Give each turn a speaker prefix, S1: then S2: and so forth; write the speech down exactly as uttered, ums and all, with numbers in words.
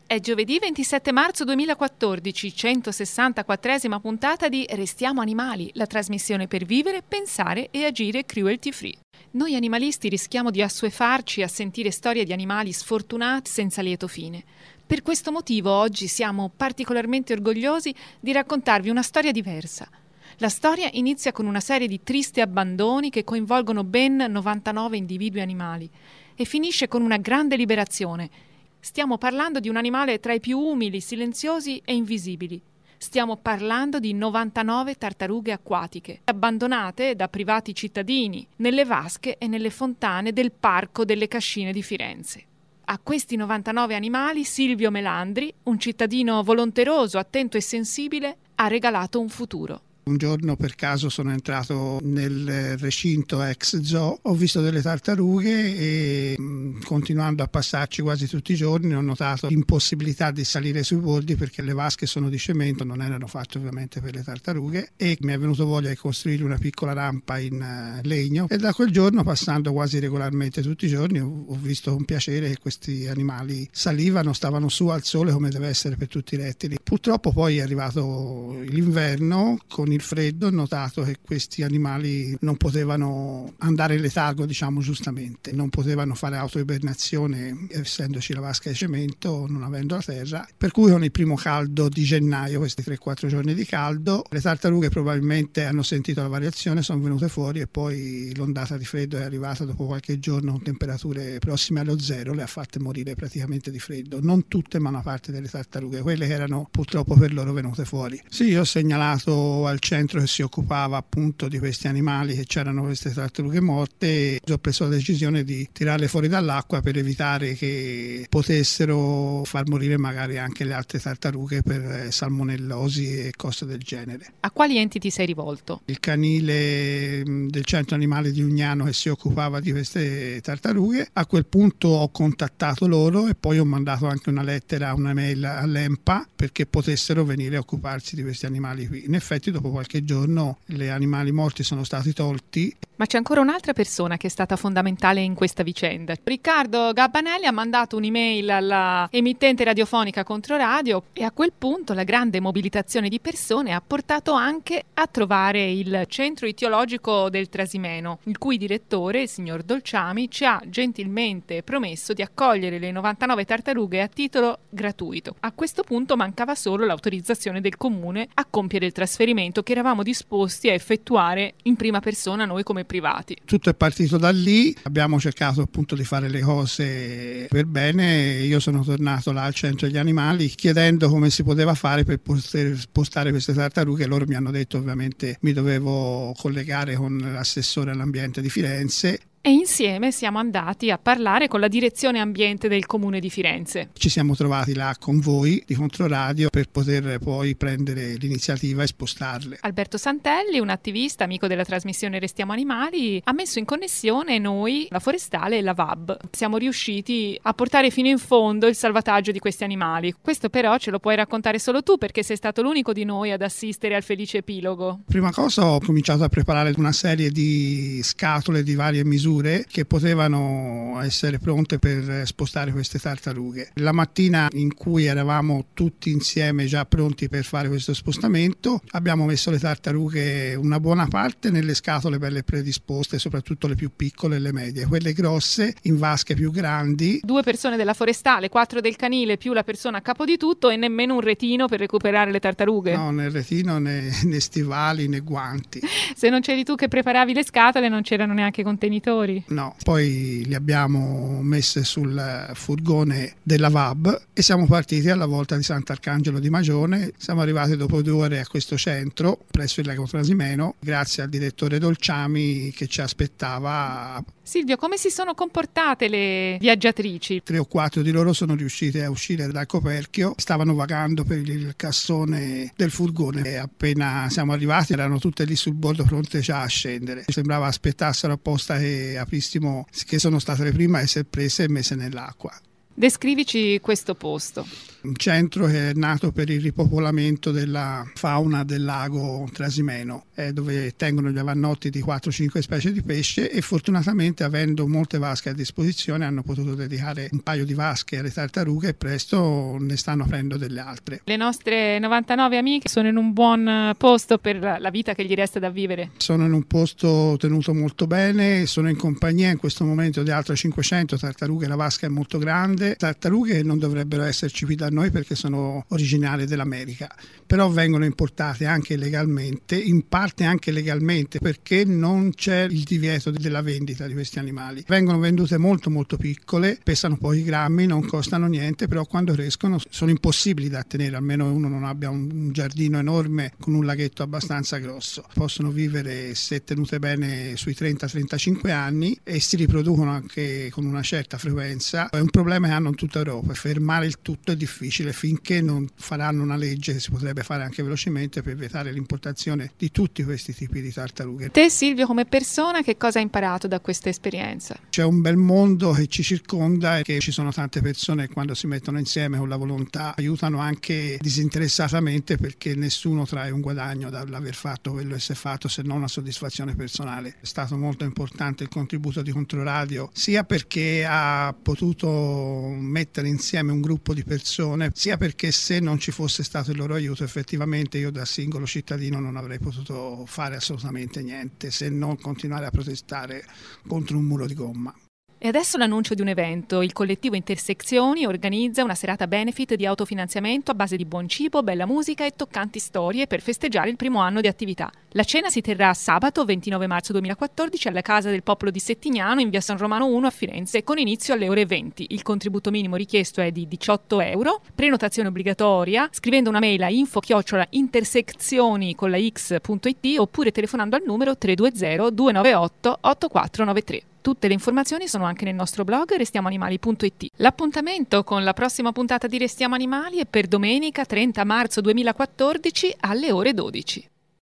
S1: È giovedì ventisette marzo duemilaquattordici, centosessantaquattresima puntata di Restiamo Animali, la trasmissione per vivere, pensare e agire cruelty free. Noi animalisti rischiamo di assuefarci a sentire storie di animali sfortunati senza lieto fine. Per questo motivo oggi siamo particolarmente orgogliosi di raccontarvi una storia diversa. La storia inizia con una serie di tristi abbandoni che coinvolgono ben novantanove individui animali e finisce con una grande liberazione. Stiamo parlando di un animale tra i più umili, silenziosi e invisibili. Stiamo parlando di novantanove tartarughe acquatiche, abbandonate da privati cittadini, nelle vasche e nelle fontane del Parco delle Cascine di Firenze. A questi novantanove animali Silvio Melandri, un cittadino volonteroso, attento e sensibile, ha regalato un futuro.
S2: Un giorno per caso sono entrato nel recinto ex zoo, ho visto delle tartarughe e continuando a passarci quasi tutti i giorni ho notato l'impossibilità di salire sui bordi perché le vasche sono di cemento, non erano fatte ovviamente per le tartarughe, e mi è venuto voglia di costruire una piccola rampa in legno, e da quel giorno, passando quasi regolarmente tutti i giorni, ho visto con piacere che questi animali salivano, stavano su al sole come deve essere per tutti i rettili. Purtroppo poi è arrivato l'inverno, con il freddo ho notato che questi animali non potevano andare in letargo, diciamo giustamente, non potevano fare autoibernazione essendoci la vasca di cemento, non avendo la terra, per cui con il primo caldo di gennaio, questi tre quattro giorni di caldo, le tartarughe probabilmente hanno sentito la variazione, sono venute fuori, e poi l'ondata di freddo è arrivata dopo qualche giorno con temperature prossime allo zero, le ha fatte morire praticamente di freddo. Non tutte, ma una parte delle tartarughe, quelle che erano purtroppo per loro venute fuori. Sì, io ho segnalato al centro che si occupava appunto di questi animali che c'erano queste tartarughe morte, e ho preso la decisione di tirarle fuori dall'acqua per evitare che potessero far morire magari anche le altre tartarughe per salmonellosi e cose del genere.
S1: A quali enti ti sei rivolto?
S2: Il canile del centro animale di Ugnano che si occupava di queste tartarughe. A quel punto ho contattato loro e poi ho mandato anche una lettera, una mail all'EMPA perché potessero venire a occuparsi di questi animali qui. In effetti dopo qualche giorno gli animali morti sono stati tolti.
S1: Ma c'è ancora un'altra persona che è stata fondamentale in questa vicenda. Riccardo Gabbanelli ha mandato un'email alla emittente radiofonica Controradio, e a quel punto la grande mobilitazione di persone ha portato anche a trovare il centro itiologico del Trasimeno, il cui direttore, il signor Dolciami, ci ha gentilmente promesso di accogliere le novantanove tartarughe a titolo gratuito. A questo punto mancava solo l'autorizzazione del comune a compiere il trasferimento che eravamo disposti a effettuare in prima persona noi come privati.
S2: Tutto è partito da lì, abbiamo cercato appunto di fare le cose per bene. Io sono tornato là al centro degli animali chiedendo come si poteva fare per poter spostare queste tartarughe. Loro mi hanno detto ovviamente mi dovevo collegare con l'assessore all'ambiente di Firenze.
S1: E insieme siamo andati a parlare con la direzione ambiente del comune di Firenze.
S2: Ci siamo trovati là con voi di Controradio per poter poi prendere l'iniziativa e spostarle.
S1: Alberto Santelli, un attivista amico della trasmissione Restiamo Animali, ha messo in connessione noi, la Forestale e la V A B. Siamo riusciti a portare fino in fondo il salvataggio di questi animali. Questo però ce lo puoi raccontare solo tu, perché sei stato l'unico di noi ad assistere al felice epilogo.
S2: Prima cosa ho cominciato a preparare una serie di scatole di varie misure che potevano essere pronte per spostare queste tartarughe. La mattina in cui eravamo tutti insieme già pronti per fare questo spostamento, abbiamo messo le tartarughe una buona parte nelle scatole belle predisposte, soprattutto le più piccole e le medie. Quelle grosse in vasche più grandi.
S1: Due persone della Forestale, quattro del canile più la persona a capo di tutto, e nemmeno un retino per recuperare le tartarughe.
S2: No, né retino né, né stivali né guanti.
S1: Se non c'eri tu che preparavi le scatole non c'erano neanche contenitori.
S2: No, poi li abbiamo messe sul furgone della V A B e siamo partiti alla volta di Sant'Arcangelo di Magione. Siamo arrivati dopo due ore a questo centro presso il lago Trasimeno, grazie al direttore Dolciami che ci aspettava.
S1: Silvio, come si sono comportate le viaggiatrici?
S2: Tre o quattro di loro sono riuscite a uscire dal coperchio, stavano vagando per il cassone del furgone e appena siamo arrivati erano tutte lì sul bordo pronte già a scendere. Sembrava aspettassero apposta che aprissimo, che sono state le prime a essere prese e messe nell'acqua.
S1: Descrivici questo posto.
S2: Un centro che è nato per il ripopolamento della fauna del lago Trasimeno, eh, dove tengono gli avannotti di quattro cinque specie di pesce, e fortunatamente, avendo molte vasche a disposizione, hanno potuto dedicare un paio di vasche alle tartarughe e presto ne stanno aprendo delle altre.
S1: Le nostre novantanove amiche sono in un buon posto per la vita che gli resta da vivere?
S2: Sono in un posto tenuto molto bene, sono in compagnia in questo momento di altre cinquecento tartarughe, la vasca è molto grande. Tartarughe non dovrebbero esserci qui da noi perché sono originari dell'America, però vengono importate anche legalmente, in parte anche legalmente, perché non c'è il divieto della vendita di questi animali. Vengono vendute molto molto piccole, pesano pochi grammi, non costano niente, però quando crescono sono impossibili da tenere, almeno uno non abbia un giardino enorme con un laghetto abbastanza grosso. Possono vivere, se tenute bene, sui trenta trentacinque anni e si riproducono anche con una certa frequenza. È un problema che hanno in tutta Europa, fermare il tutto è difficile finché non faranno una legge che si potrebbe fare anche velocemente per vietare l'importazione di tutti questi tipi di tartarughe.
S1: Te, Silvio, come persona, che cosa hai imparato da questa esperienza?
S2: C'è un bel mondo che ci circonda e che ci sono tante persone che quando si mettono insieme con la volontà aiutano anche disinteressatamente, perché nessuno trae un guadagno dall'aver fatto quello che si è fatto se non una soddisfazione personale. È stato molto importante il contributo di Controradio, sia perché ha potuto mettere insieme un gruppo di persone, sia perché se non ci fosse stato il loro aiuto effettivamente io da singolo cittadino non avrei potuto fare assolutamente niente, se non continuare a protestare contro un muro di gomma.
S1: E adesso l'annuncio di un evento. Il collettivo Intersezioni organizza una serata benefit di autofinanziamento a base di buon cibo, bella musica e toccanti storie per festeggiare il primo anno di attività. La cena si terrà sabato ventinove marzo duemilaquattordici alla Casa del Popolo di Settignano in via San Romano uno a Firenze, con inizio alle ore venti. Il contributo minimo richiesto è di diciotto euro, prenotazione obbligatoria, scrivendo una mail a info chiocciola intersezioni con la x.it oppure telefonando al numero tre due zero due nove otto otto quattro nove tre. Tutte le informazioni sono anche nel nostro blog restiamo animali punto it. L'appuntamento con la prossima puntata di Restiamo Animali è per domenica trenta marzo duemilaquattordici alle ore dodici.